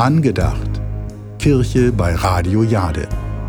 Angedacht. Kirche bei Radio Jade.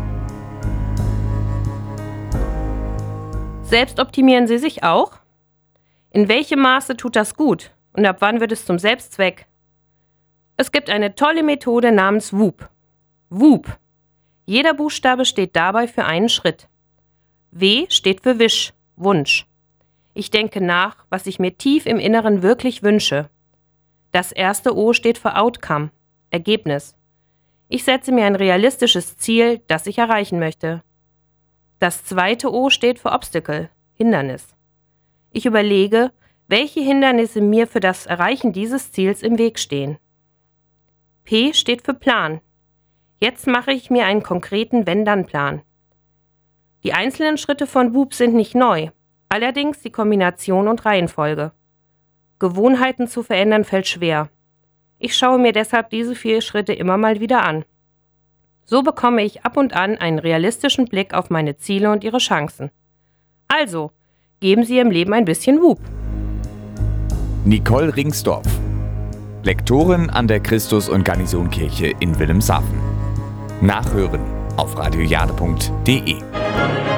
Selbst optimieren Sie sich auch? In welchem Maße tut das gut und ab wann wird es zum Selbstzweck? Es gibt eine tolle Methode namens WOOP. WOOP. Jeder Buchstabe steht dabei für einen Schritt. W steht für Wish, Wunsch. Ich denke nach, was ich mir tief im Inneren wirklich wünsche. Das erste O steht für Outcome, Ergebnis. Ich setze mir ein realistisches Ziel, das ich erreichen möchte. Das zweite O steht für Obstacle, Hindernis. Ich überlege, welche Hindernisse mir für das Erreichen dieses Ziels im Weg stehen. P steht für Plan. Jetzt mache ich mir einen konkreten Wenn-Dann-Plan. Die einzelnen Schritte von WOOP sind nicht neu, allerdings die Kombination und Reihenfolge. Gewohnheiten zu verändern fällt schwer. Ich schaue mir deshalb diese 4 Schritte immer mal wieder an. So bekomme ich ab und an einen realistischen Blick auf meine Ziele und ihre Chancen. Also, geben Sie Ihrem Leben ein bisschen WOOP. Nicole Ringsdorf, Lektorin an der Christus- und Garnisonkirche in Wilhelmshaven. Nachhören auf radiojade.de.